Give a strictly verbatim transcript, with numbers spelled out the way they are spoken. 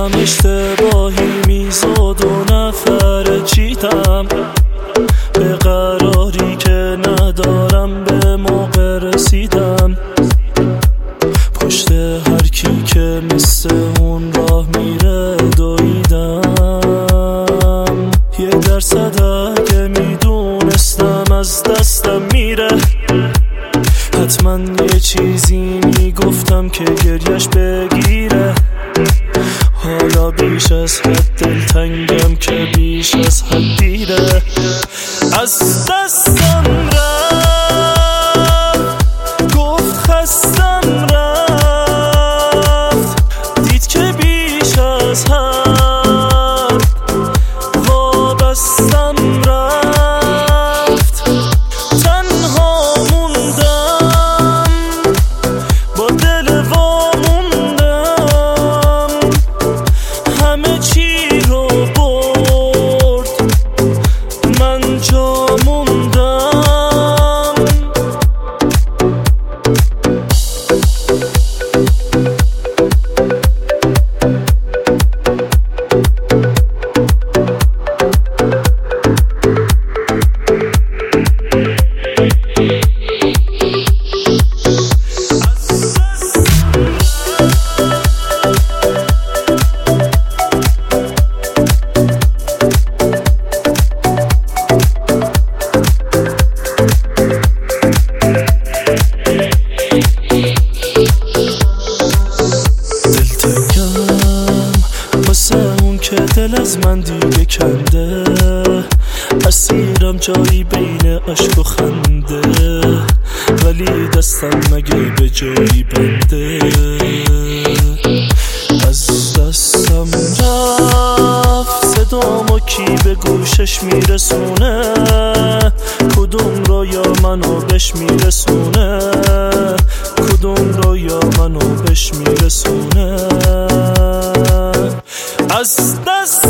دلم اشتباهی میزاد و نفر چیدم به قراری که ندارم به موقع رسیدم پشت هر کی که مثل اون راه میره دویدم یه درصد اگه میدونستم از دستم میره حتما یه چیزی میگفتم که گریش بگیره حالا بیش از حد دلتنگم که بیش از حد دیره از دستم رفت گفت خستم رفت دید که بیش از حد وابستم رفت تنها موندم با دل واموندم همه چی رو برد من جا موندم که دل از من دیگه کنده اسیرم جایی بین عشق و خنده ولی دستم مگه به جایی بنده از دستم رفت صدامو کی به گوشش میرسونه کدوم رویا منو بهش میرسونه کدوم رویا منو بهش میرسونه از دست